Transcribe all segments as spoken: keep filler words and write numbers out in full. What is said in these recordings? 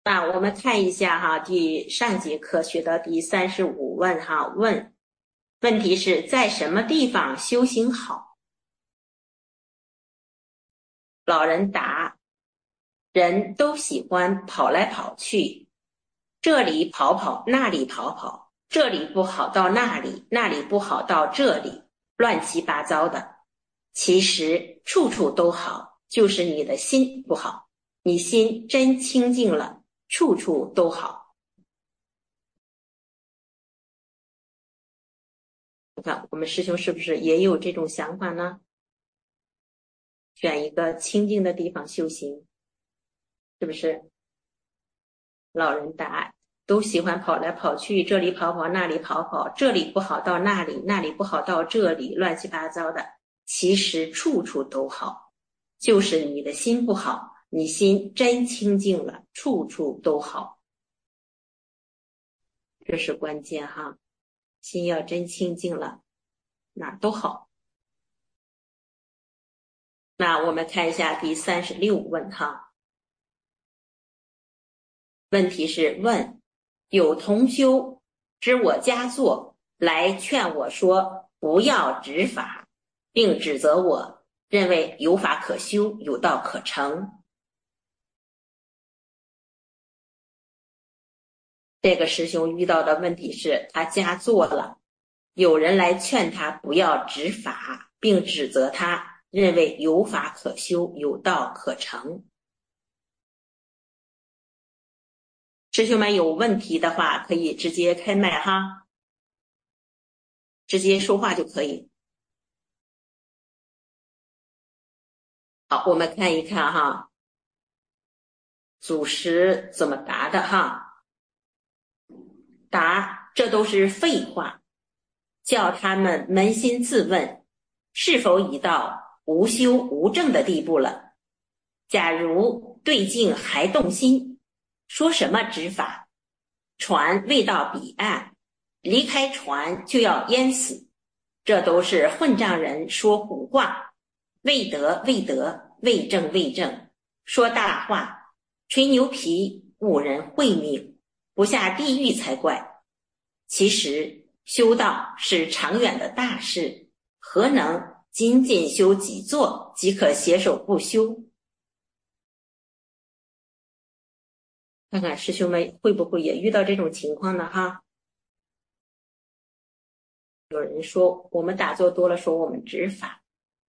那我们看一下哈，第上节课学的第三十五问哈，问问题是在什么地方修行好？老人答：人都喜欢跑来跑去，这里跑跑，那里跑跑，这里不好到那里，那里不好到这里，乱七八糟的。其实处处都好，就是你的心不好。你心真清净了，处处都好。你看，我们师兄是不是也有这种想法呢？选一个清净的地方修行，是不是？老人答：都喜欢跑来跑去，这里跑跑，那里跑跑，这里不好到那里，那里不好到这里，乱七八糟的。其实处处都好，就是你的心不好，你心真清净了，处处都好。这是关键哈，心要真清净了，哪儿都好。那我们看一下第三十六问哈，问题是问有同修知我家作，来劝我说不要执法，并指责我认为有法可修，有道可成。这个师兄遇到的问题是他家做了，有人来劝他不要执法，并指责他认为有法可修，有道可成。师兄们有问题的话可以直接开麦哈，直接说话就可以。好，我们看一看哈，祖师怎么答的哈？答：这都是废话，叫他们扪心自问，是否已到无修无证的地步了？假如对境还动心，说什么执法？船未到彼岸，离开船就要淹死，这都是混账人说胡话，未得未得，未正未正，说大话，吹牛皮，误人慧命，不下地狱才怪。其实修道是长远的大事，何能仅仅修几座即可携手不修？看看师兄们会不会也遇到这种情况呢哈？有人说我们打坐多了，说我们执法，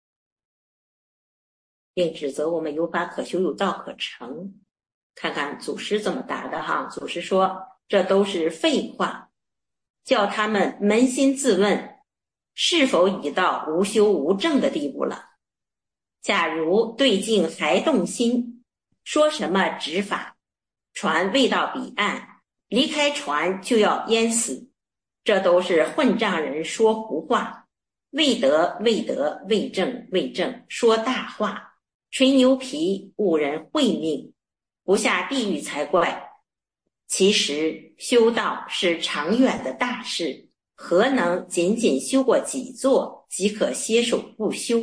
并指责我们有法可修，有道可成。看看祖师怎么答的哈？祖师说这都是废话，叫他们扪心自问，是否已到无修无证的地步了？假如对境还动心，说什么执法？船未到彼岸，离开船就要淹死，这都是混账人说胡话，未得未得，未正未正，说大话，吹牛皮，误人慧命，不下地狱才怪。其实修道是长远的大事，何能仅仅修过几座即可歇手不修？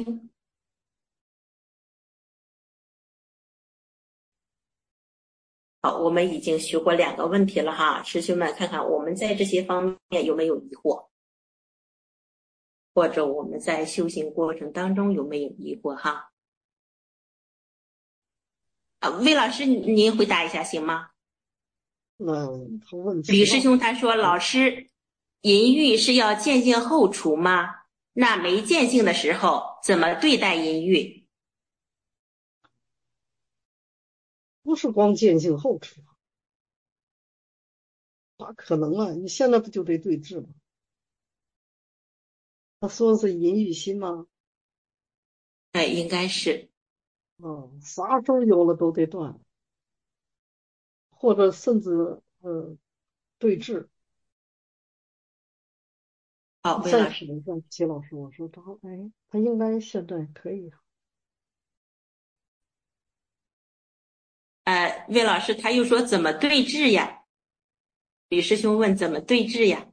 好，我们已经学过两个问题了哈，师兄们看看我们在这些方面有没有疑惑，或者我们在修行过程当中有没有疑惑哈？啊，魏老师您回答一下行吗？ 嗯，他问吕师兄他说，老师，淫欲是要见性后除吗？那没见性的时候怎么对待淫欲？ 不是光见性后除，咋可能啊？你现在不就得对峙吗？他说的是淫欲心吗？ 哎，应该是。 嗯，啥时候有了都得断，或者甚至呃对峙。 好， 你魏老师。 再想一下，齐老师，我说他哎，他应该现在可以。 呃，魏老师他又说怎么对峙呀？吕师兄问怎么对峙呀？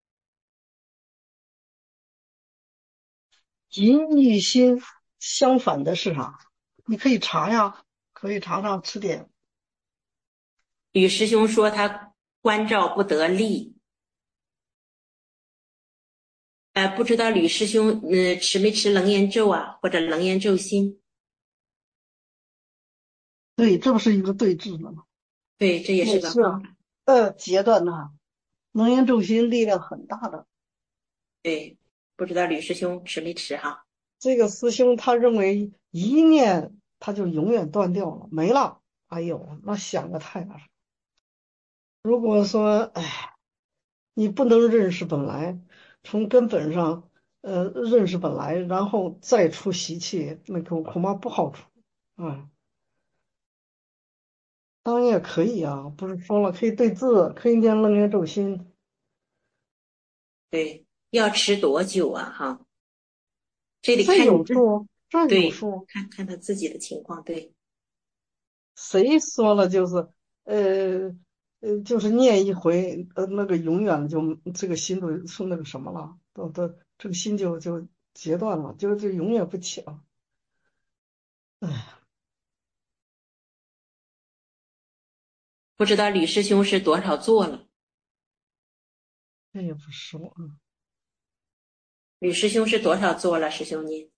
淫欲心相反的是啥？你可以查呀，可以查查词典。 吕师兄说他关照不得力，呃，不知道吕师兄呃持没持楞严咒啊，或者楞严咒心？ 对，这不是一个对治的吗？ 对，这也是也是个方法。 呃阶段呐，能言咒心力量很大的。 对，不知道吕师兄持没持哈？ 这个师兄他认为一念他就永远断掉了，没了。哎呦，那想的太那啥。如果说，哎，你不能认识本来，从根本上，呃，认识本来，然后再出习气，那恐恐怕不好出。啊，当然也可以啊，不是说了可以对字，可以念楞严咒心。 对，要持多久啊？哈，这得这看你自， 有数，这有对， 数。 看看他自己的情况。对， 谁说了就是，呃呃，就是念一回，呃，那个永远就这个心都是那个什么了，都都这个心就就截断了，就就永远不起了。哎， 不知道吕师兄是多少做了？ 这也不说啊。 吕师兄是多少做了？师兄您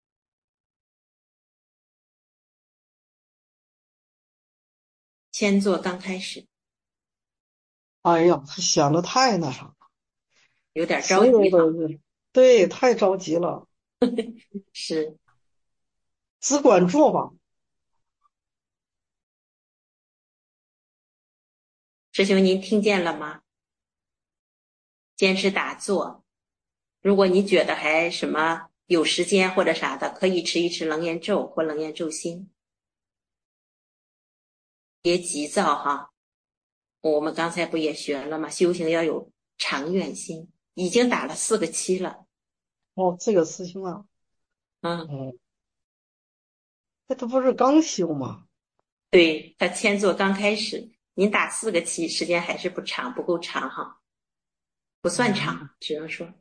先做刚开始， 哎呀，他想的太那啥了， 有点着所有急哈。 的人，对，太着急了， 是， 只管做吧。 师兄您听见了吗？坚持打坐。如果你觉得还什么有时间或者啥的，可以吃一吃楞严咒或楞严咒心，别急躁哈。我们刚才不也学了吗？修行要有长远心，已经打了四个七了。 哦，这个师兄啊， 嗯， 哦，那他不是刚修吗？ 对，他千做刚开始，您打四个七，时间还是不长，不够长哈，不算长， 嗯， 只能说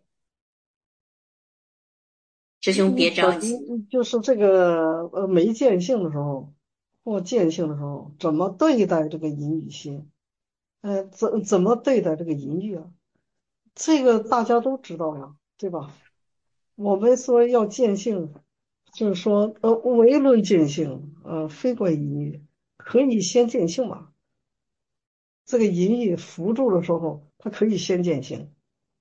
师兄别你怎着急。 就是这个呃没见性的时候，或见性的时候，怎么对待这个淫欲心？呃，怎怎么对待这个淫欲啊？这个大家都知道呀，对吧？我们说要见性，就是说呃唯论见性，呃非关淫欲，可以先见性嘛？这个淫欲扶助的时候，它可以先见性。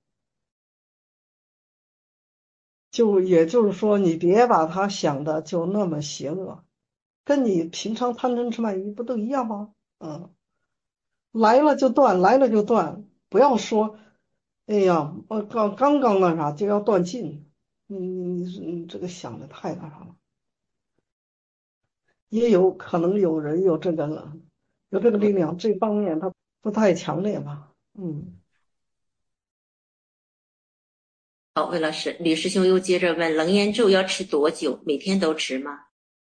就也就是说，你别把它想的就那么邪恶，跟你平常贪嗔痴慢疑不都一样吗？嗯，来了就断，来了就断，不要说，哎呀，我刚刚刚那啥就要断尽，你你你这个想的太那啥了。也有可能有人有这个了，有这个力量，这方面他不太强烈吧？嗯， 好，魏老师，吕师兄又接着问：楞严咒要吃多久？每天都吃吗？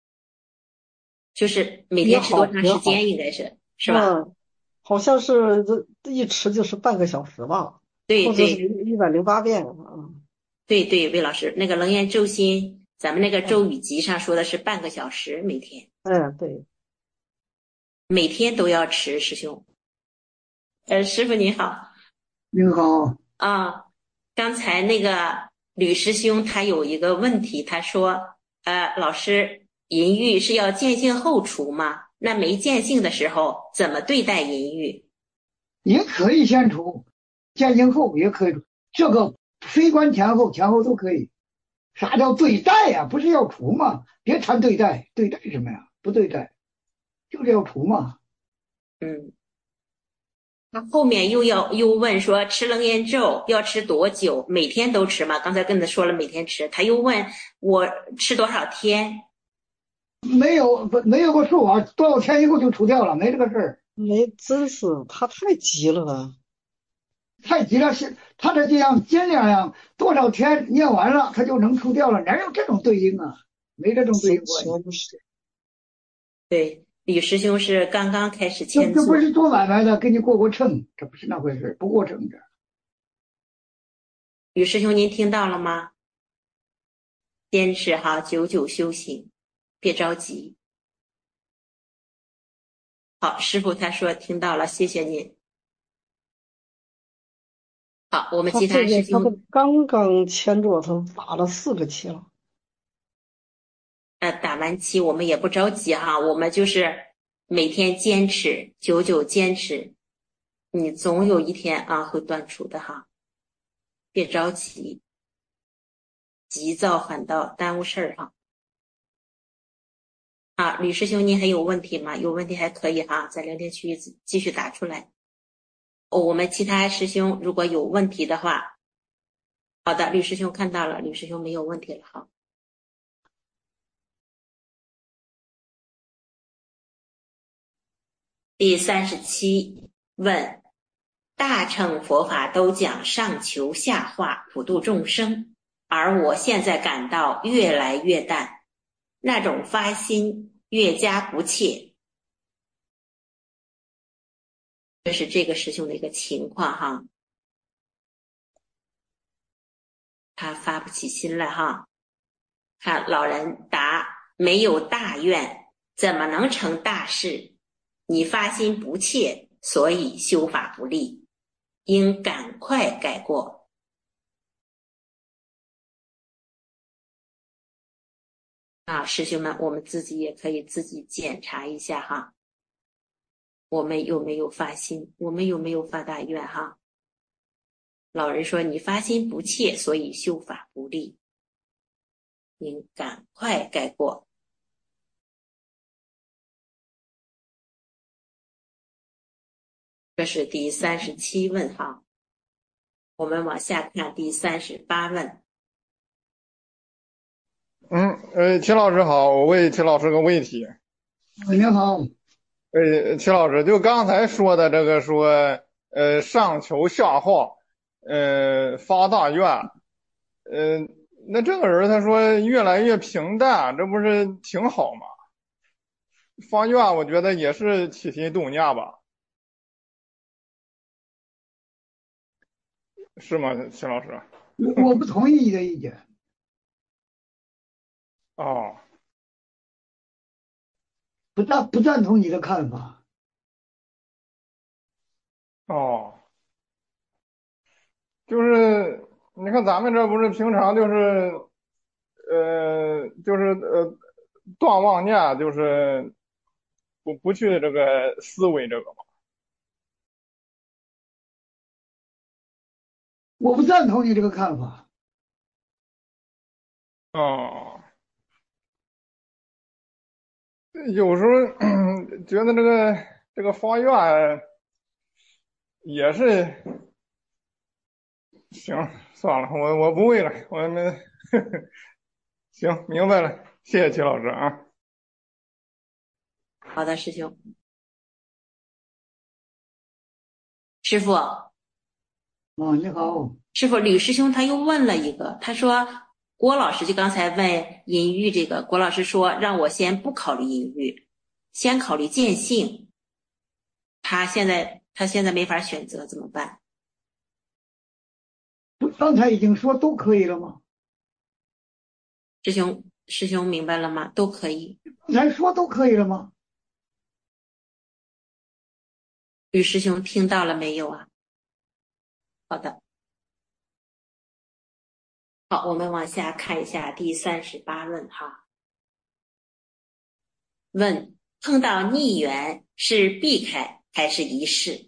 就是每也天吃多好也好， 长时间？应该是是吧？ 嗯，好像是这一迟就是半个小时吧，或者是对对一一百零八遍啊。 对对，魏老师，那个楞严咒心，咱们那个咒嗯， 语集上说的是半个小时每天， 嗯，对， 每天都要吃，师兄。呃，师傅你好您好。 啊，刚才那个吕师兄他有一个问题，他说，呃，老师，淫欲是要见性后除吗？那没见性的时候怎么对待淫欲？ 也可以先除，前前后也可以除，这个非关前后，前后都可以。啥叫对待呀、不是要除吗？别谈对待，对待什么呀？不对待，就是要除嘛。 嗯。他后面又要又问说吃楞严咒要吃多久？每天都吃吗？刚才跟他说了每天吃，他又问我吃多少天？ 没有不没有个数啊，多少天以后就除掉了，没这个事儿。 没，真是他太急了吧？ 太急了，是他这就像尽量呀，多少天念完了，他就能除掉了，哪有这种对应啊？没这种对谁应关系。 说不是？ 对，李师兄是刚刚开始这签字。 这不是做买卖的，给你过过秤，这不是那回事，不过秤的。 吕师兄您听到了吗？坚持哈，久久修行，别着急。 好，师傅他说听到了，谢谢您。好，我们他其他师这个他都兄刚刚签座，他打了四个期了。 呃打完期，我们也不着急哈，我们就是每天坚持，久久坚持，你总有一天啊会断除的哈，别着急，急躁反倒耽误事儿哈。啊，吕师兄，您还有问题吗？有问题还可以哈，在聊天区继续打出来。哦，我们其他师兄如果有问题的话，好的，吕师兄看到了，吕师兄没有问题了哈。第三十七问：大乘佛法都讲上求下化，普度众生，而我现在感到越来越淡，那种发心越加不切。这是这个师兄的一个情况哈，他发不起心来哈。看老人答：没有大愿，怎么能成大事？你发心不切，所以修法不利，应赶快改过。啊，师兄们，我们自己也可以自己检查一下哈，我们有没有发心，我们有没有发大愿哈？老人说你发心不切，所以修法不利，应赶快改过。这是第三十七问哈，我们往下看第三十八问。 嗯，呃，齐老师好，我问齐老师个问题。 你好。 呃，齐老师，就刚才说的这个说，呃，上求下化，呃，发大愿，呃，那这个人他说越来越平淡，这不是挺好吗？发愿，我觉得也是起心动念吧，是吗，齐老师？ 我我不同意你的意见。 哦不赞不赞同你的看法。 哦，就是你看咱们这不是平常就是，呃，就是呃，断妄念，就是不不去这个思维这个嘛。 我不赞同你这个看法。 哦，有时候觉得这个这个发愿也是行，算了，我我不会了，我们行，明白了，谢谢齐老师啊。 好的，师兄。师傅， 哦，你好。 师傅，吕师兄他又问了一个，他说郭老师就刚才问淫欲这个，郭老师说让我先不考虑淫欲，先考虑见性。他现在他现在没法选择，怎么办？ 不，刚才已经说都可以了吗？ 师兄师兄明白了吗？都可以。 刚才说都可以了吗？ 吕师兄听到了没有啊？好的。好，我们往下看一下第三十八问哈。问：碰到逆缘是避开还是一试？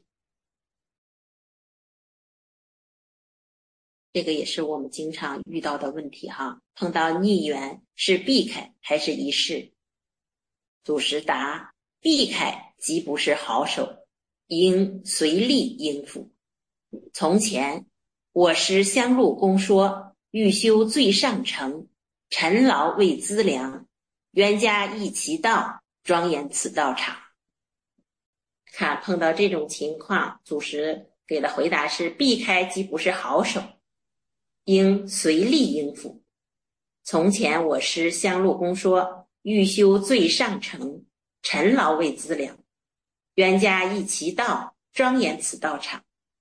这个也是我们经常遇到的问题哈。碰到逆缘是避开还是一试？祖师答：避开即不是好手，应随力应付。从前我师香露公说，欲修最上乘，尘劳为资粮，冤家宜其道，庄严此道场。看碰到这种情况，祖师给的回答是：避开即不是好手，应随力应付。从前我师香露公说，欲修最上乘，尘劳为资粮，冤家宜其道，庄严此道场。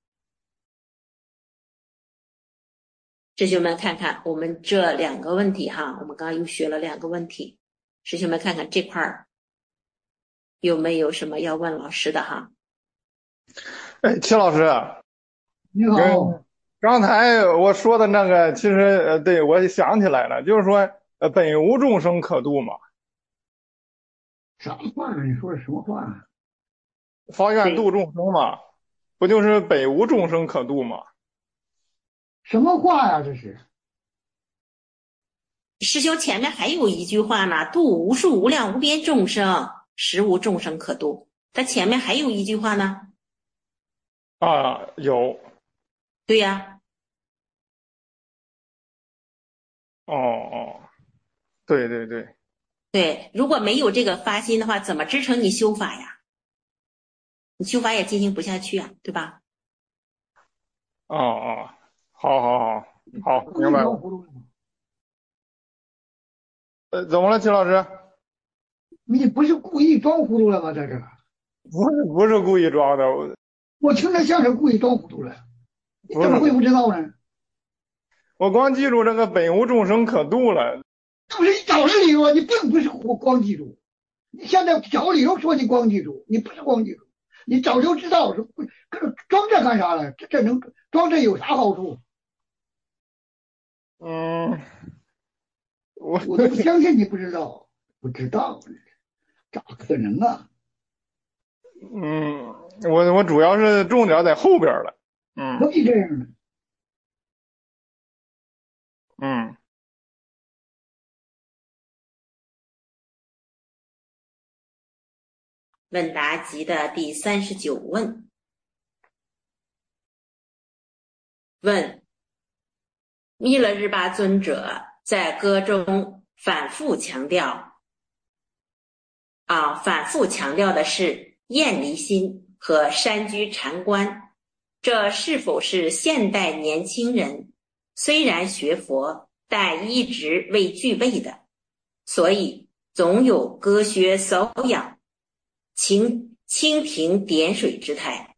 师兄们看看我们这两个问题哈，我们刚刚又学了两个问题，师兄们看看这块儿有没有什么要问老师的哈？ 哎，齐老师， 你好， 刚才我说的那个，其实呃，对，我想起来了，就是说，呃，本无众生可度嘛， 啥话啊？你说的什么话啊？ 发愿度对， 众生嘛，不就是本无众生可度嘛？ 什么话呀？这是师兄前面还有一句话呢，度无数无量无边众生，实无众生可度。他前面还有一句话呢， 啊，有， 对呀， 哦哦，对对对， 对，如果没有这个发心的话，怎么支撑你修法呀？你修法也进行不下去啊，对吧？ 哦哦，好好好好， 故意明白了。 装糊涂的吗？ 呃，怎么了，齐老师？ 你不是故意装糊涂了吗？在这儿， 不是不是故意装的，我我听着像是故意装糊涂了，你怎么会不是， 不知道呢？ 我光记住这个本无众生可度了。 这不是你找的理由啊？你并不是光光记住，你现在找理由说你光记住，你不是光记住，你早就知道是不搁这装这干啥了？这这能装这有啥好处？ 嗯，我我就不相信你不知道，不知道，咋可能啊？ 嗯，我我主要是重点在后边了。嗯可以这样的。 嗯， 问答集的第三十九问，问弥勒日巴尊者在歌中反复强调啊，反复强调的是厌离心和山居禅观，这是否是现代年轻人虽然学佛，但一直未具备的？所以总有割削搔痒、蜻蜻蜓点水之态。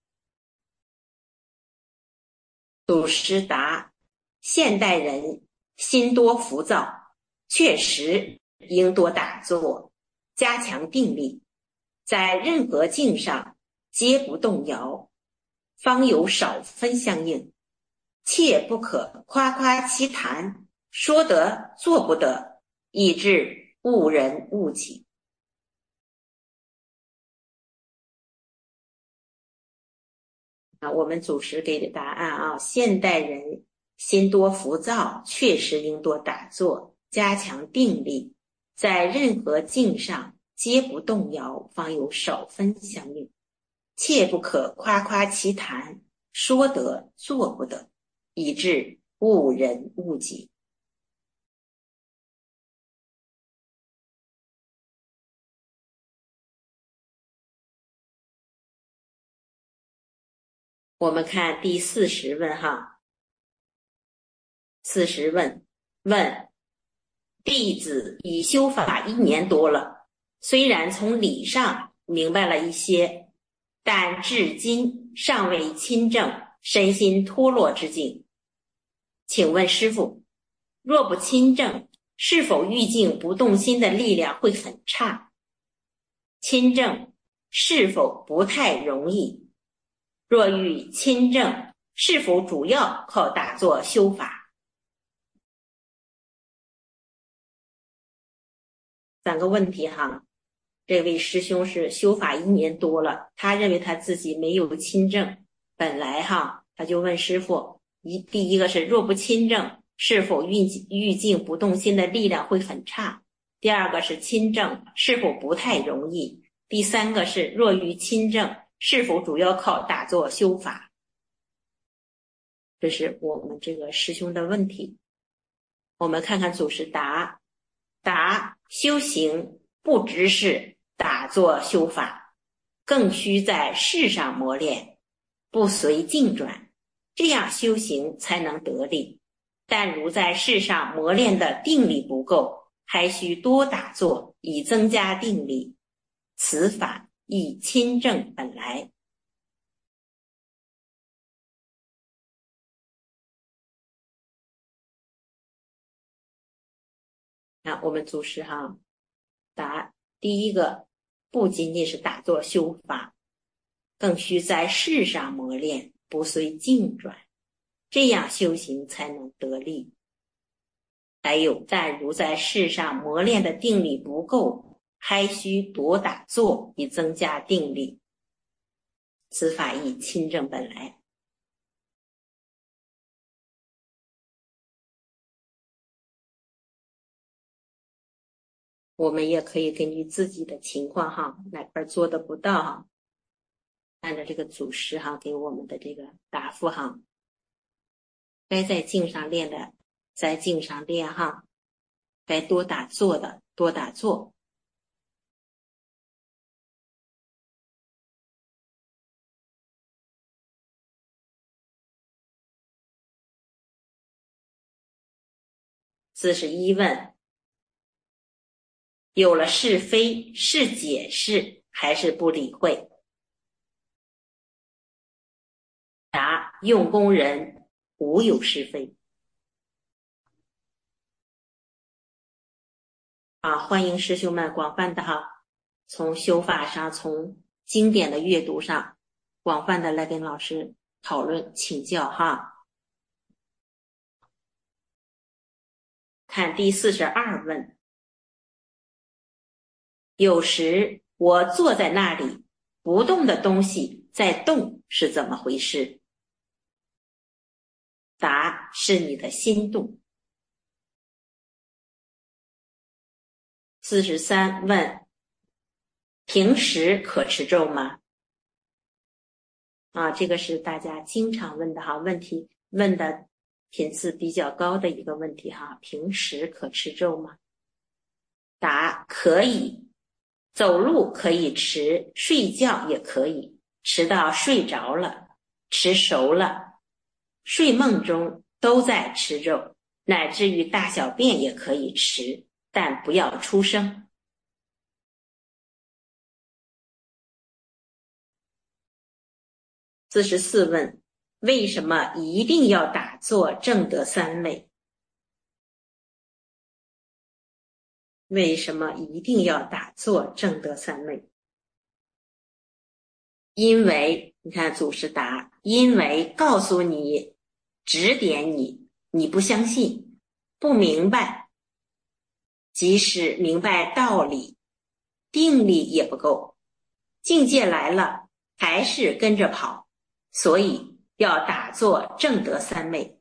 祖师答：现代人心多浮躁，确实应多打坐，加强定力，在任何境上皆不动摇，方有少分相应。切不可夸夸其谈，说得做不得，以致误人误己。啊，我们祖师给的答案啊，现代人心多浮躁，确实应多打坐，加强定力，在任何境上皆不动摇，方有少分相应。切不可夸夸其谈，说得做不得，以致误人误己。我们看第四十问哈，四十问，问弟子已修法一年多了，虽然从理上明白了一些，但至今尚未亲证，身心脱落之境。请问师父，若不亲证，是否欲境不动心的力量会很差？亲证是否不太容易？若欲亲证，是否主要靠打坐修法？三个问题哈。这位师兄是修法一年多了，他认为他自己没有亲证，本来哈，他就问师父：一第一个是若不亲证，是否欲欲境不动心的力量会很差？第二个是亲证是否不太容易？第三个是若欲亲证，是否主要靠打坐修法？这是我们这个师兄的问题。我们看看祖师答：答修行不只是打坐修法，更需在世上磨练，不随境转，这样修行才能得力。但如在世上磨练的定力不够，还需多打坐以增加定力。此法亦亲证本来。那我们祖师哈答第一个不仅仅是打坐修法，更需在世上磨练，不随境转，这样修行才能得力。还有，但如在世上磨练的定力不够，还需多打坐以增加定力。此法亦亲证本来。我们也可以根据自己的情况哈，哪块做的不到哈，按照这个祖师哈给我们的这个答复哈，该在静上练的在静上练哈，该多打坐的多打坐。四十一问，有了是非，是解释还是不理会？答：用功人无有是非。啊，欢迎师兄们广泛的哈，从修法上，从经典的阅读上，广泛的来跟老师讨论请教哈。看第四十二问，有时我坐在那里，不动的东西在动，是怎么回事？答：是你的心动。四十三问，平时可持咒吗？啊，这个是大家经常问的哈，问题问的频次比较高的一个问题哈，平时可持咒吗？答：可以，走路可以持，睡觉也可以，持到睡着了，持熟了，睡梦中都在持咒，乃至于大小便也可以持，但不要出声。四十四问，为什么一定要打坐正得三昧？为什么一定要打坐正得三昧？因为你看祖师答，因为告诉你，指点你，你不相信，不明白，即使明白道理，定力也不够，境界来了还是跟着跑，所以要打坐正得三昧。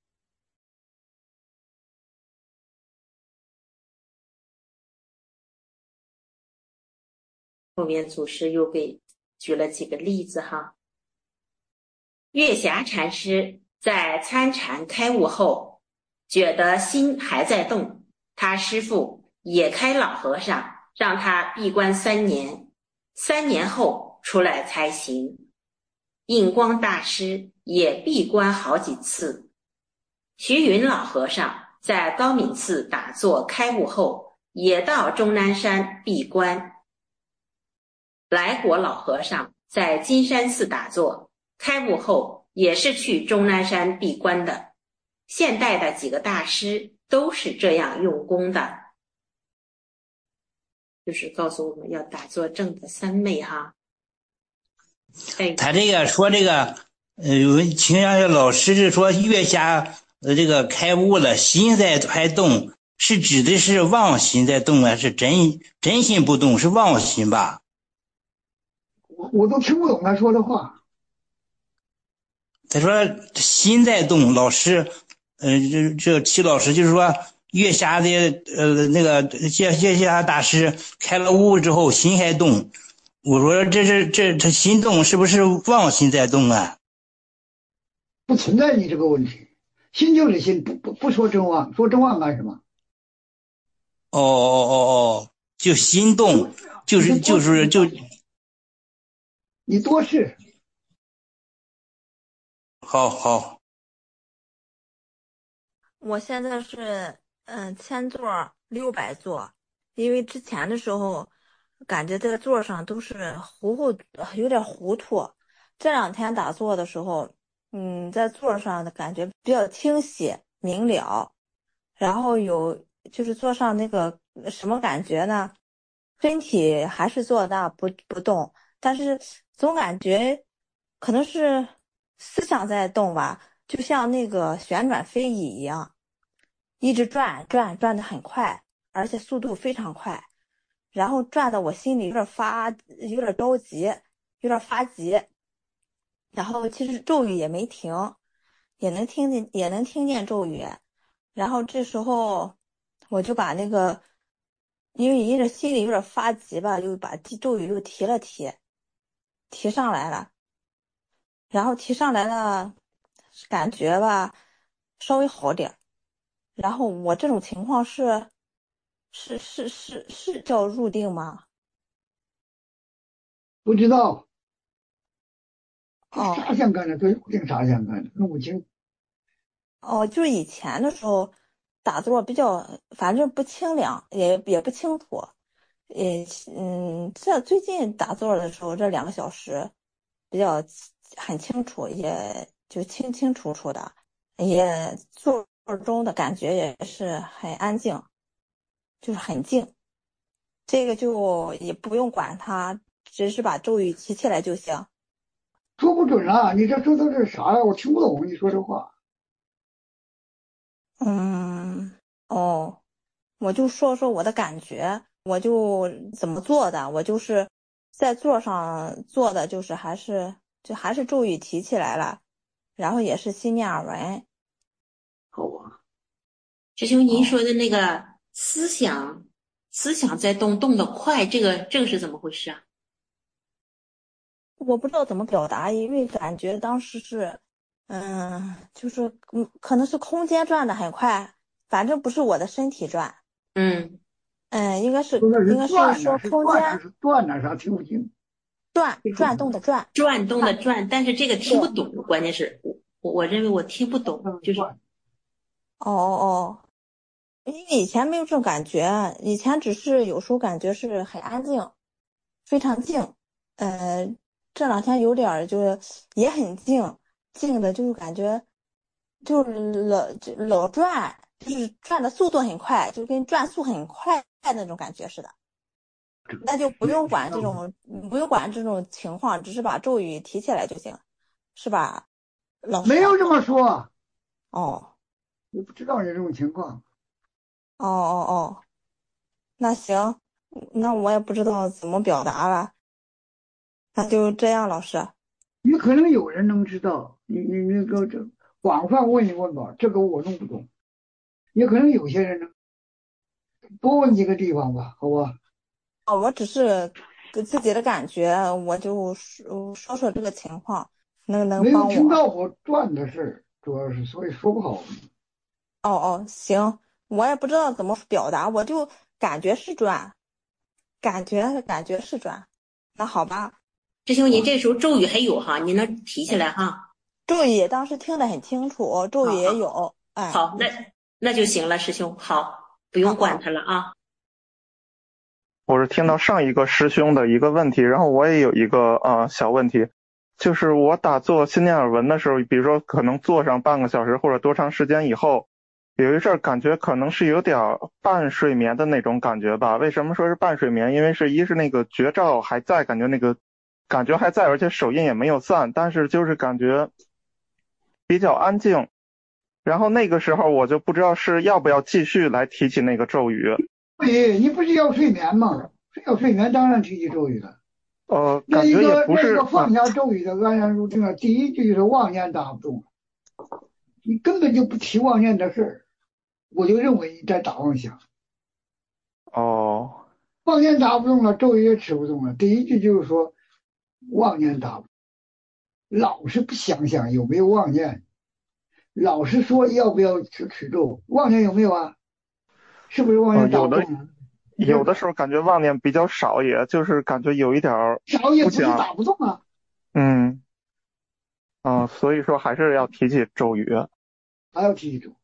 后面祖师又给举了几个例子哈。月霞禅师在参禅开悟后，觉得心还在动，他师父也开老和尚，让他闭关三年，三年后出来才行。印光大师也闭关好几次。徐云老和尚在高敏寺打坐开悟后，也到终南山闭关。来果老和尚在金山寺打坐开悟后，也是去终南山闭关的。现代的几个大师都是这样用功的，就是告诉我们要打坐正得三昧哈。哎， 他这个说这个，呃，有请教老师是说月下呃这个开悟了，心在还动，是指的是妄心在动啊，是真真心不动，是妄心吧？ 我我都听不懂他说的话。 他说心在动，老师，呃，这这齐老师就是说月下的呃那个月月下大师开了悟之后心还动，我说这是这这心动是不是妄心在动啊？ 不存在你这个问题，心就是心，不不不说真妄，说真妄干什么？ 哦哦哦哦，就心动，就是就是就。 你多试。 好好。 我现在是嗯千座六百座，因为之前的时候感觉在座上都是糊糊，有点糊涂。这两天打坐的时候，嗯，在座上的感觉比较清晰明了，然后有就是座上那个什么感觉呢？ 身体还是坐那不不动，但是总感觉可能是思想在动吧，就像那个旋转飞椅一样，一直转转转的很快，而且速度非常快，然后转的我心里有点发，有点着急，有点发急。然后其实咒语也没停，也能听见，也能听见咒语。然后这时候我就把那个，因为因着心里有点发急吧，就把咒语又提了提，提上来了。然后提上来了，感觉吧稍微好点儿。然后我这种情况是是是是是叫入定吗？ 不知道这哦啥相干的，跟入定啥相干的，弄不清。 哦，就是以前的时候打坐比较，反正不清凉，也也不清楚。也嗯，这最近打坐的时候，这两个小时比较很清楚，也就清清楚楚的，也坐中的感觉也是很安静，就是很静。这个就也不用管它，只是把咒语提起来就行。 说不准啊，你这说的是啥呀？我听不懂你说这话。 嗯，哦，我就说说我的感觉，我就怎么做的，我就是在座上做的，就是还是就还是咒语提起来了，然后也是心念耳闻。 好啊， 师兄，您哦， 说的那个思想，思想在动，动得快，这个这个是怎么回事啊？ 我不知道怎么表达，因为感觉当时是，嗯，就是嗯，可能是空间转的很快，反正不是我的身体转， 嗯， 嗯，应该是说的是应该是转呢， 说是转呢， 空间是断呢，啥听不清。 转这说转动的转。 转动的转，但是这个听不对， 懂，关键是我我我认为我听不懂，就是断。 哦哦哦，因为以前没有这种感觉，以前只是有时候感觉是很安静，非常静。呃，这两天有点儿就是也很静，静的就是感觉就是老就老转，就是转的速度很快，就跟转速很快那种感觉似的。那就不用管这种，不用管这种情况，只是把咒语提起来就行，是吧，老师？ 没有这么说， 哦我不知道你这种情况。 哦哦哦，那行，那我也不知道怎么表达了。那就这样，老师。 你可能有人能知道，你你那个这广泛问一问吧，这个我弄不懂。也可能有些人能多问几个地方吧，好吧？ 哦，我只是给自己的感觉，我就说说说这个情况，能能没有帮我？ 听到我转的事儿，主要是所以说不好。 哦哦，行，我也不知道怎么表达，我就感觉是转，感觉感觉是转。那好吧， 师兄，您啊， 这时候咒语还有哈，您能提起来哈？ 咒语当时听得很清楚，咒语好好也有，哎， 好，那那就行了，师兄，好，不用管好好他了啊。 我是听到上一个师兄的一个问题，然后我也有一个呃小问题，就是我打坐心念耳闻的时候，比如说可能坐上半个小时或者多长时间以后，有一阵儿感觉可能是有点儿半睡眠的那种感觉吧。为什么说是半睡眠？因为是一是那个觉照还在，感觉那个感觉还在，而且手印也没有散，但是就是感觉比较安静。然后那个时候我就不知道是要不要继续来提起那个咒语。 对，你不是要睡眠吗？要睡眠当然提起咒语了。 呃， 那一感觉也个那一个不是，嗯。 放下咒语的安然入定了，第一句就是妄念打不动，你根本就不提妄念的事儿，我就认为你在打妄想。 哦。 妄念打不动了，咒语也持不动了。第一句就是说妄念打不动，老是不想想有没有妄念，老是说要不要持持咒，妄念有没有啊？是不是妄呃， 念有的打不动了？你说有的时候感觉妄念比较少，也就是感觉有一点儿少也不想， 不是打不动啊， 嗯嗯、所以说还是要提起咒语。 还要记住。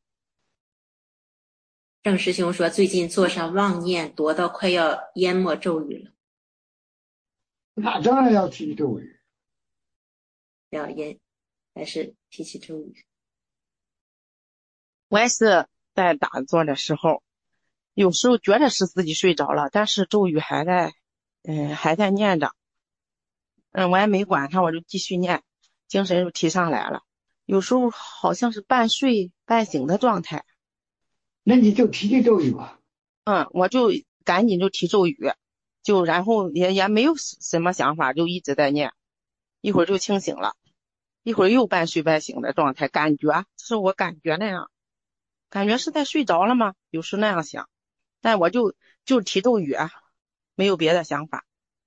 郑师兄说，最近坐上妄念多到快要淹没咒语了， 那当然要提咒语。 要淹，还是提起咒语。 我也是在打坐的时候， 有时候觉得是自己睡着了，但是咒语还在，嗯，还在念着。嗯，我也没管它，我就继续念，精神就提上来了。有时候好像是半睡半醒的状态。 那你就提提咒语吧。 嗯，我就赶紧就提咒语，就然后也也没有什么想法，就一直在念，一会儿就清醒了，一会儿又半睡半醒的状态，感觉这是我感觉那样，感觉是在睡着了吗？有时那样想，但我就就提咒语，没有别的想法。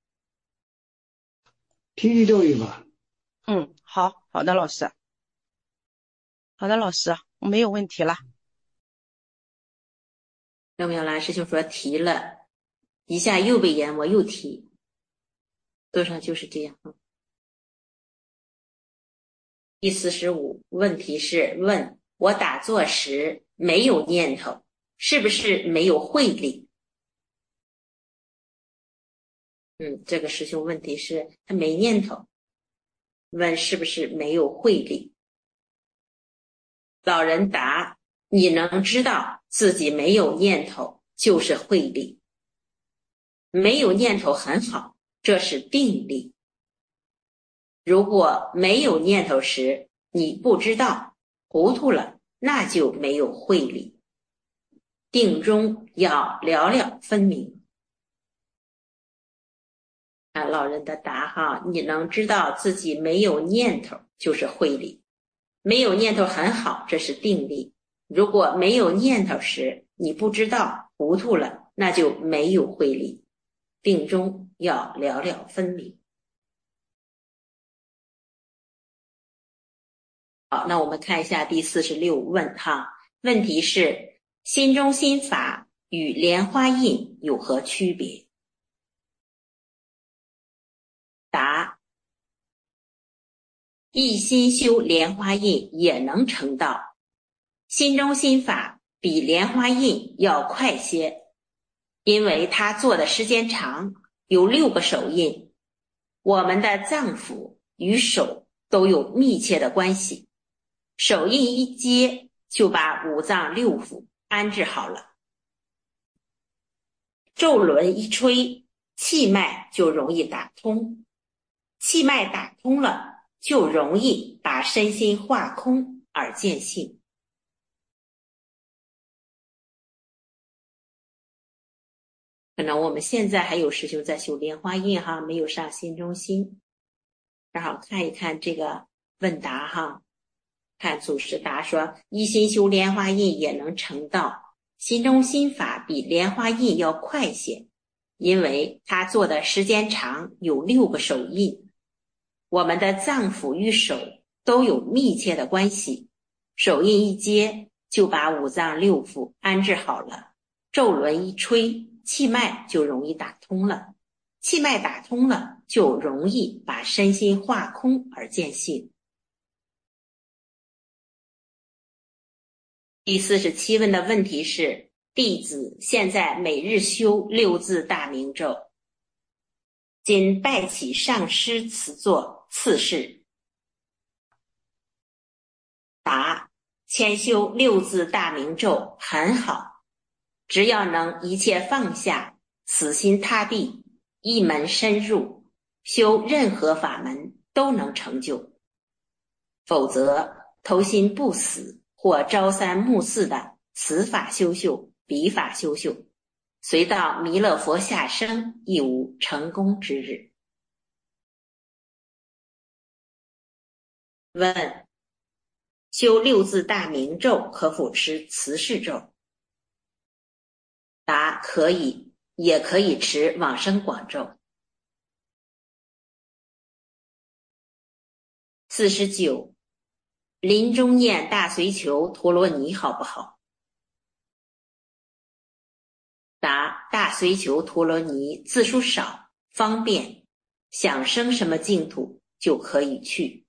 提提咒语吧。 嗯，好好的老师，好的老师，我没有问题了。 刘苗兰师兄说提了一下又被淹，我又提，多少就是这样。第四十五问题是问我打坐时没有念头，是不是没有慧力？嗯，这个师兄问题是他没念头，问是不是没有慧力？老人答：你能知道自己没有念头就是慧力，没有念头很好，这是定力。如果没有念头时你不知道，糊涂了，那就没有慧力。定中要了了分明。啊，老人的答哈，你能知道自己没有念头就是慧力，没有念头很好，这是定力。如果没有念头时你不知道，糊涂了，那就没有慧力。定中要了了分明。好，那我们看一下第四十六问哈，问题是心中心法与莲花印有何区别？答：一心修莲花印也能成道，心中心法比莲花印要快些，因为它做的时间长，有六个手印。我们的脏腑与手都有密切的关系，手印一接就把五脏六腑安置好了，咒轮一吹，气脉就容易打通，气脉打通了，就容易把身心化空而见性。可能我们现在还有师兄在修莲花印哈，没有上心中心。然后看一看这个问答哈，看祖师答说，一心修莲花印也能成道，心中心法比莲花印要快些，因为他做的时间长，有六个手印。我们的脏腑与手都有密切的关系，手印一接就把五脏六腑安置好了，咒轮一吹，气脉就容易打通了，气脉打通了，就容易把身心化空而见性。第四十七问的问题是，弟子现在每日修六字大明咒，今拜起上师辞座次世。答：千修六字大明咒很好，只要能一切放下，死心塌地，一门深入，修任何法门都能成就。否则头心不死或朝三暮四的此法修修彼法修修，随到弥勒佛下生亦无成功之日。问：修六字大明咒可否持慈氏咒？答：可以，也可以持往生广咒。四十九，临终念大随求陀罗尼好不好？答：大随求陀罗尼字数少，方便，想生什么净土就可以去。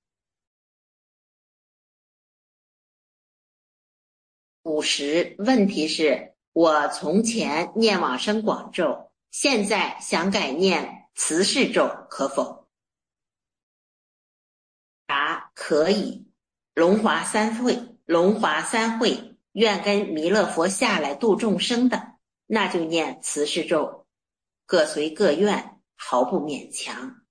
五十，问题是我从前念往生广咒，现在想改念慈氏咒可否？答：可以。龙华三会龙华三会愿跟弥勒佛下来度众生的，那就念慈氏咒，各随各愿，毫不勉强。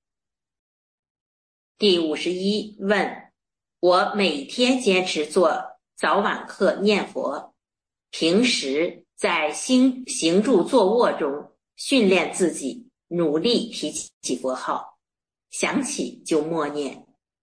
第五十一问，我每天坚持做早晚课念佛，平时在行行住坐卧中训练自己，努力提起佛号，想起就默念。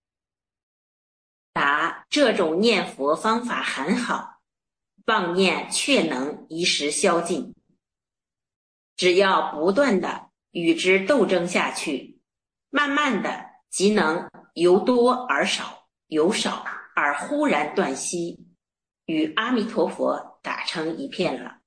答：这种念佛方法很好，妄念确能一时消尽。只要不断的与之斗争下去，慢慢的即能由多而少，由少而忽然断息，与阿弥陀佛打成一片了。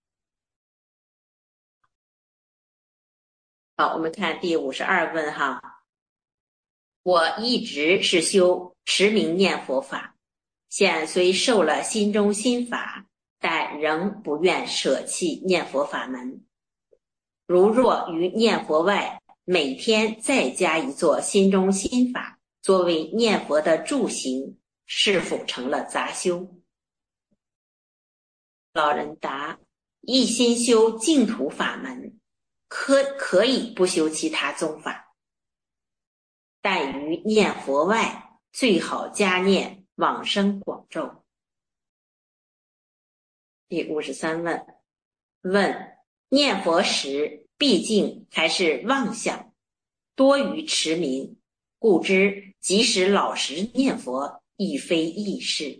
好，我们看第五十二问哈。我一直是修持名念佛法，现虽受了心中心法，但仍不愿舍弃念佛法门。如若于念佛外每天再加一座心中心法作为念佛的助行，是否成了杂修？老人答：一心修净土法门，可可以不修其他宗法，但于念佛外最好加念往生广咒。第五十三问，问念佛时毕竟还是妄想多于持名，故知即使老实念佛亦非易事。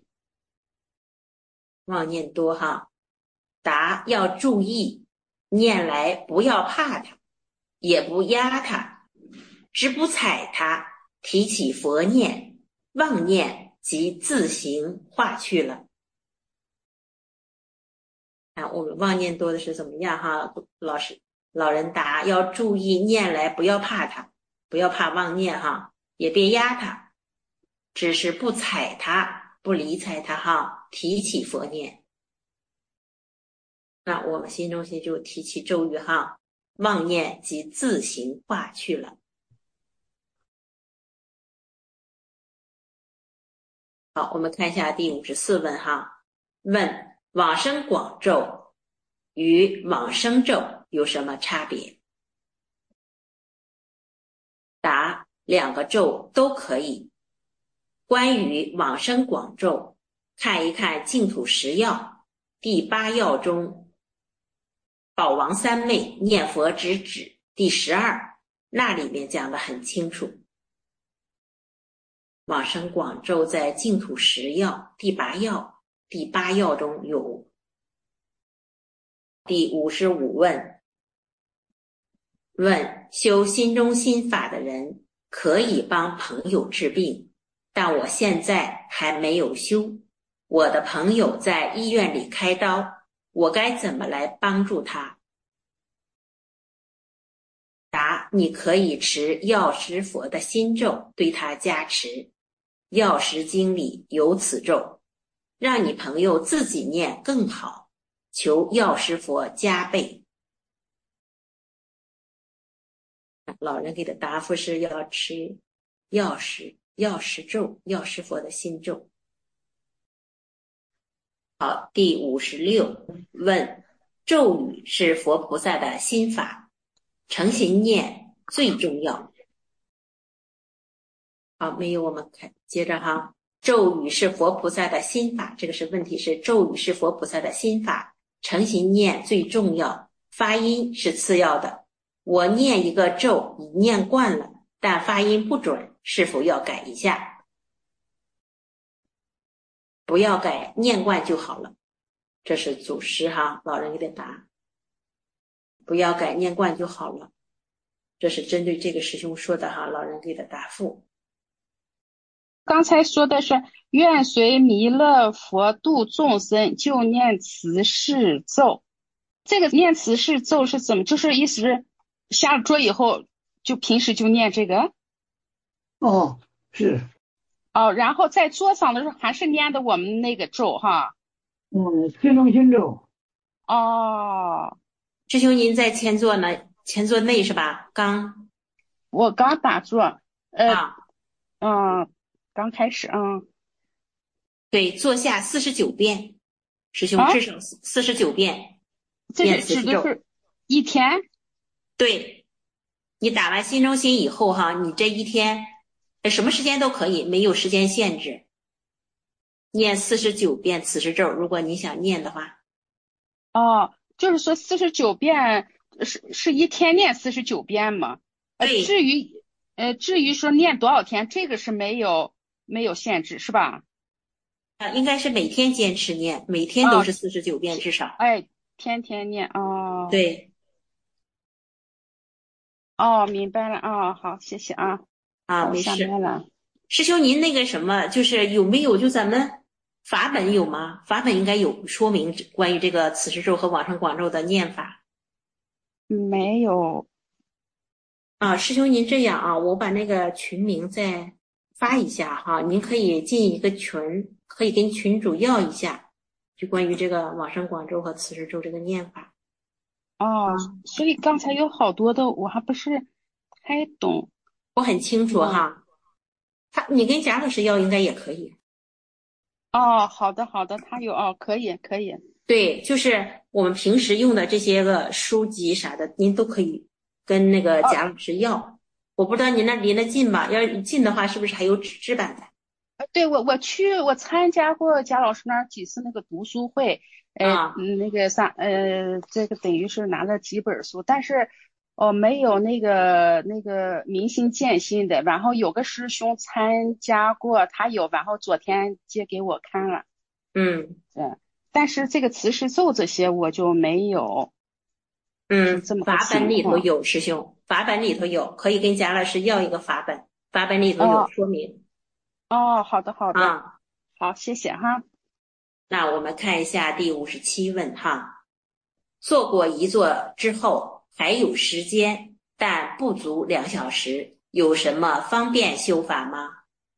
妄念多哈，答：要注意，念来不要怕它，也不压它，只不踩它，提起佛念，妄念即自行化去了。啊，我们妄念多的是怎么样哈？老师老人答：要注意，念来不要怕它，不要怕妄念哈，也别压它，只是不踩它，不理睬它哈，提起佛念。那我们心中心就提起咒语哈，妄念即自行化去了。好，我们看一下第五十四问哈。问往生广咒与往生咒有什么差别？答：两个咒都可以。关于往生广咒，看一看净土十要第八要中宝王三昧念佛之旨第十二，那里面讲得很清楚。往生广咒在净土十要第八要第八要中有。第五十五问，问修心中心法的人可以帮朋友治病，但我现在还没有修，我的朋友在医院里开刀，我该怎么来帮助他？答：你可以持药师佛的心咒对他加持，药师经里有此咒，让你朋友自己念更好，求药师佛加倍。老人给的答复是要持药师药师咒，药师佛的心咒。好，第五十六问，咒语是佛菩萨的心法，诚心念最重要。好，没有我们看接着哈，咒语是佛菩萨的心法，这个是问题是咒语是佛菩萨的心法，诚心念最重要，发音是次要的。我念一个咒已念惯了，但发音不准，是否要改一下？不要改，念惯就好了。这是祖师哈，老人给的答。不要改，念惯就好了。这是针对这个师兄说的哈，老人给的答复。 刚才说的是愿随弥勒佛度众生，就念慈氏咒。这个念慈氏咒是怎么？就是意思是下了桌以后，就平时就念这个。 哦，是。 哦，然后在桌上的时候还是念的我们那个咒哈。 嗯，心中心咒。 哦， 师兄您在前座呢，前座内是吧？刚， 我刚打坐，呃， 啊、 嗯，刚开始，嗯， 对，坐下四十九遍， 师兄啊， 至少四十九遍这念慈氏咒。 是指的是一天？ 对，你打完心中心以后哈，你这一天呃什么时间都可以，没有时间限制。念四十九遍慈氏咒，如果你想念的话。 哦，就是说四十九遍是是一天念四十九遍吗？呃， 对， 至于呃至于说念多少天，这个是没有没有限制，是吧？ 啊，应该是每天坚持念，每天都哦， 是四十九遍至少。 哎，天天念哦。 对， 哦，明白了啊，好，谢谢啊， 啊， 我没事。 下面了。 师兄，您那个什么，就是有没有就咱们法本有吗？法本应该有说明关于这个慈氏咒和往生广咒的念法。 没有。 啊，师兄您这样啊，我把那个群名再发一下哈，您可以进一个群，可以跟群主要一下，就关于这个往生广咒和慈氏咒这个念法。 哦， 啊， 所以刚才有好多的我还不是太懂。 我很清楚嗯， 哈，他你跟贾老师要应该也可以。 哦，好的好的，他有哦，可以可以。 对，就是我们平时用的这些个书籍啥的，您都可以跟那个哦， 贾老师要。我不知道您那离得近吧？要是近的话，是不是还有纸质版的？ 呃对，我我去我参加过贾老师那儿几次那个读书会，呃， 啊， 嗯那个啥，呃，这个等于是拿了几本书，但是哦没有那个那个明心见性的。然后有个师兄参加过，他有，然后昨天借给我看了。 嗯对，但是这个慈氏咒这些我就没有，是嗯， 这么个法本情况。 里头有，师兄，法本里头有，可以跟贾老师要一个法本，法本里头有哦说明哦，好的好的， 啊。 好，谢谢哈。 那我们看一下第五十七问哈，做过一座之后还有时间，但不足两小时，有什么方便修法吗？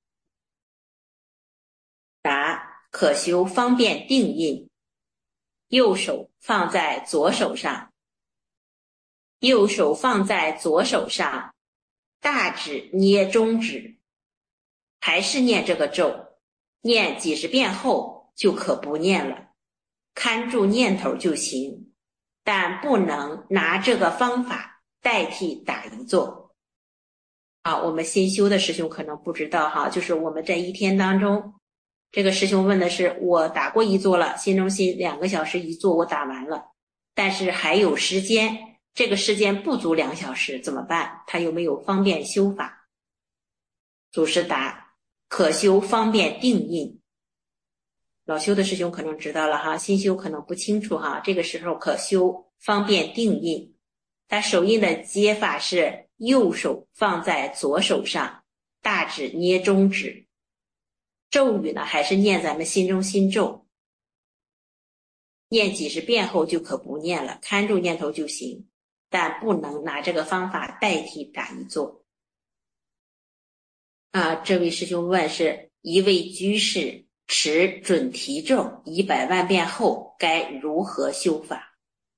答：可修方便定印，右手放在左手上，右手放在左手上，大指捏中指，还是念这个咒，念几十遍后就可不念了，看住念头就行，但不能拿这个方法代替打一坐。啊，我们新修的师兄可能不知道哈，就是我们在一天当中，这个师兄问的是我打过一坐了，心中心两个小时一坐我打完了，但是还有时间，这个时间不足两小时怎么办？他有没有方便修法？祖师答：可修方便定印。老修的师兄可能知道了哈，新修可能不清楚哈。这个时候可修方便定印，他手印的接法是右手放在左手上，大指捏中指。咒语呢，还是念咱们心中心咒，念几十遍后就可不念了，看住念头就行，但不能拿这个方法代替打一坐。啊，这位师兄问是一位居士持准提咒一百万遍后该如何修法？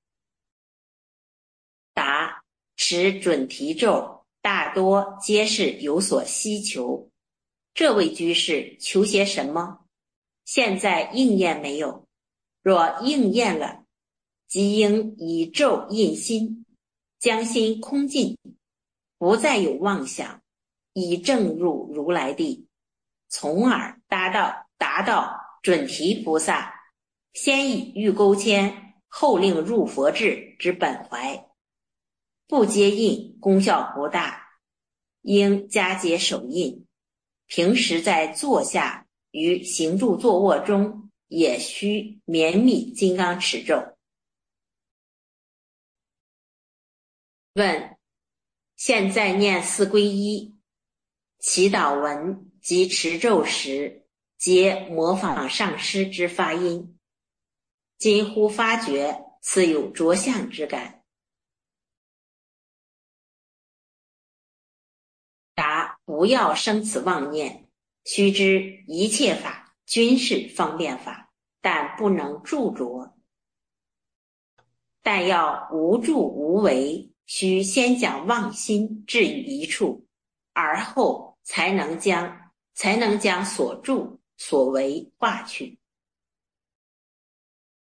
答：持准提咒大多皆是有所希求，这位居士求些什么？现在应验没有？若应验了，即应以咒印心，将心空尽，不再有妄想，以正入如来地，从而达到达到准提菩萨先以欲钩牵，后令入佛智之本怀。不接印功效不大，应加节手印。平时在坐下与行住坐卧中，也需绵密金刚持咒。问：现在念四皈依祈祷文及持咒时，皆模仿上师之发音，今忽发觉此有着相之感。答：不要生此妄念，须知一切法均是方便法，但不能著着。但要无助无为，须先将妄心置于一处，而后才能将才能将所住所为化去。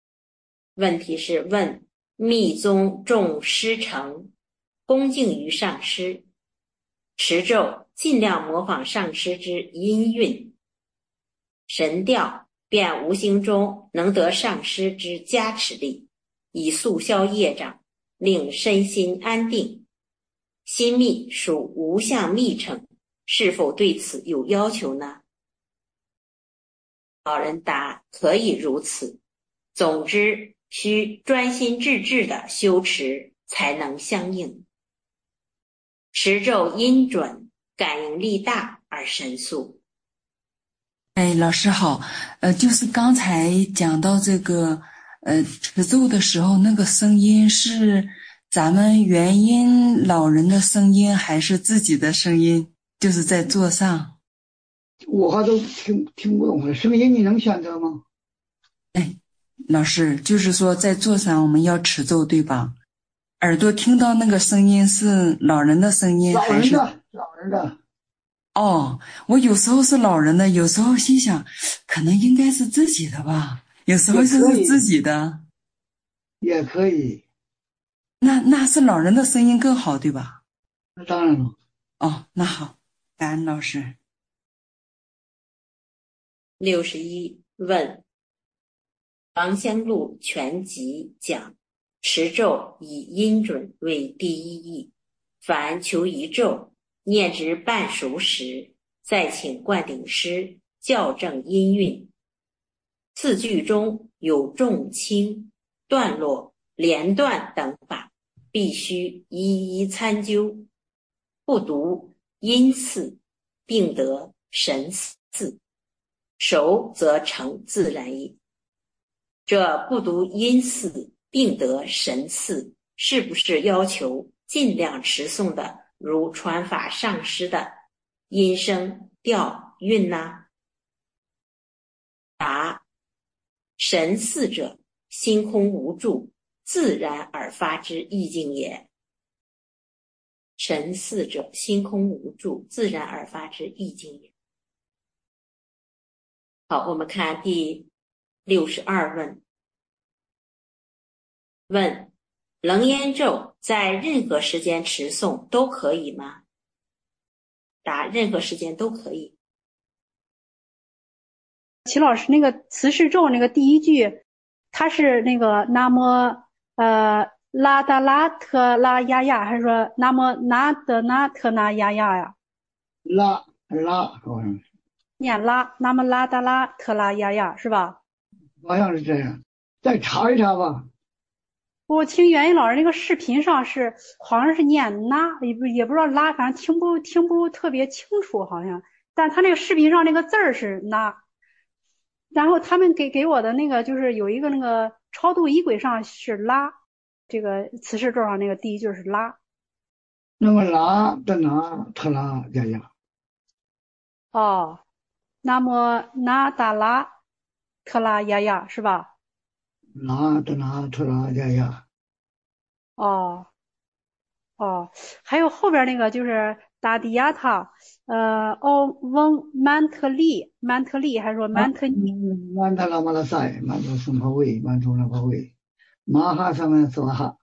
问题是问密宗重师承，恭敬于上师，持咒尽量模仿上师之音韵神调，便无形中能得上师之加持力，以速消业障，令身心安定。心密属无相密乘，是否对此有要求呢？老人答：可以如此。总之，需专心致志的修持才能相应。持咒音准，感应力大而神速。 哎，老师好，呃，就是刚才讲到这个，呃，持咒的时候，那个声音是咱们元音老人的声音，还是自己的声音？就是在座上。 我还都听听不懂了，声音你能选择吗？ 哎，老师，就是说在座上我们要持咒，对吧？耳朵听到那个声音是老人的声音，还是老人的？老人的。 哦，我有时候是老人的，有时候心想，可能应该是自己的吧，有时候是自己的， 也可以。 那那是老人的声音更好，对吧？ 那当然了。 哦，那好，感恩老师。 六十一问，王香录全集讲，持咒以音准为第一义，凡求一咒，念至半熟时，再请灌顶师校正音韵。字句中有重轻、段落、连段等法，必须一一参究，不读音次，并得神似，熟则成自然意。这不读音似，并得神似，是不是要求尽量持诵的如传法上师的音声调韵呢？答：神似者，心空无住，自然而发之意境也。神似者，心空无住，自然而发之意境也。好，我们看第六十二问。问：楞严咒在任何时间持诵都可以吗？答：任何时间都可以。 齐老师，那个慈氏咒那个第一句，它是那个南无呃拉达拉特拉呀呀，还是说南无那德那特那呀呀呀？ 拉拉好像是念拉，南无拉达拉特拉呀呀，是吧？ 好像是这样，再查一查吧。 我听元音老师那个视频上是好像是念那，也不也不知道拉，反正听不听不特别清楚，好像，但他那个视频上那个字儿是那。然后他们给给我的那个就是有一个那个超度仪轨上是拉，这个慈氏咒上那个第一句是拉。 那么拉的那特拉呀呀。 哦，那么那达拉特拉呀呀是吧？ 拉的那特拉呀呀。 哦哦，还有后边那个就是达迪亚塔，呃，哦，翁曼特利，曼特利还是说曼特尼？ 曼特拉马拉塞，曼特松帕维，曼特拉帕维，马哈萨曼索哈。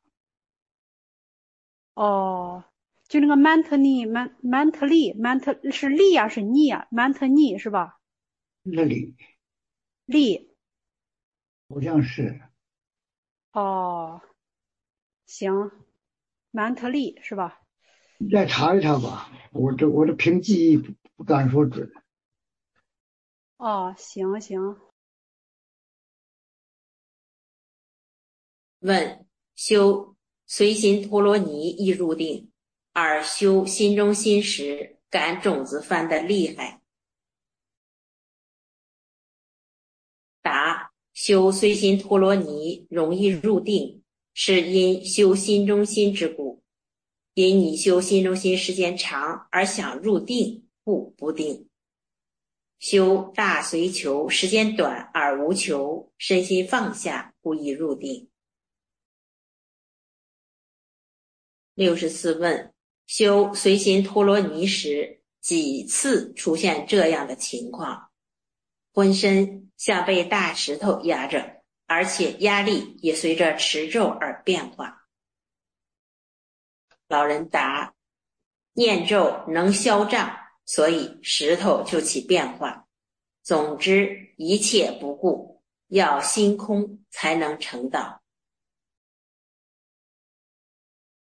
哦，就那个曼特尼，曼曼特利，曼特是利呀、啊、是尼呀、啊？曼特尼是吧？ 这里。 利。 好像是。 哦，行，曼特利是吧？ 你再查一查吧，我这我这凭记忆不不敢说准。 哦，行行。 问：修随心陀罗尼易入定，而修心中心时感种子翻得厉害。答：修随心陀罗尼容易入定，是因修心中心之故。因你修心中心时间长而想入定，故不定。修大随求时间短而无求，身心放下，故易入定。六十四问：修随心陀罗尼时，几次出现这样的情况？浑身像被大石头压着， 而且压力也随着持咒而变化。老人答：念咒能消障，所以石头就起变化。总之一切不顾，要心空才能成道。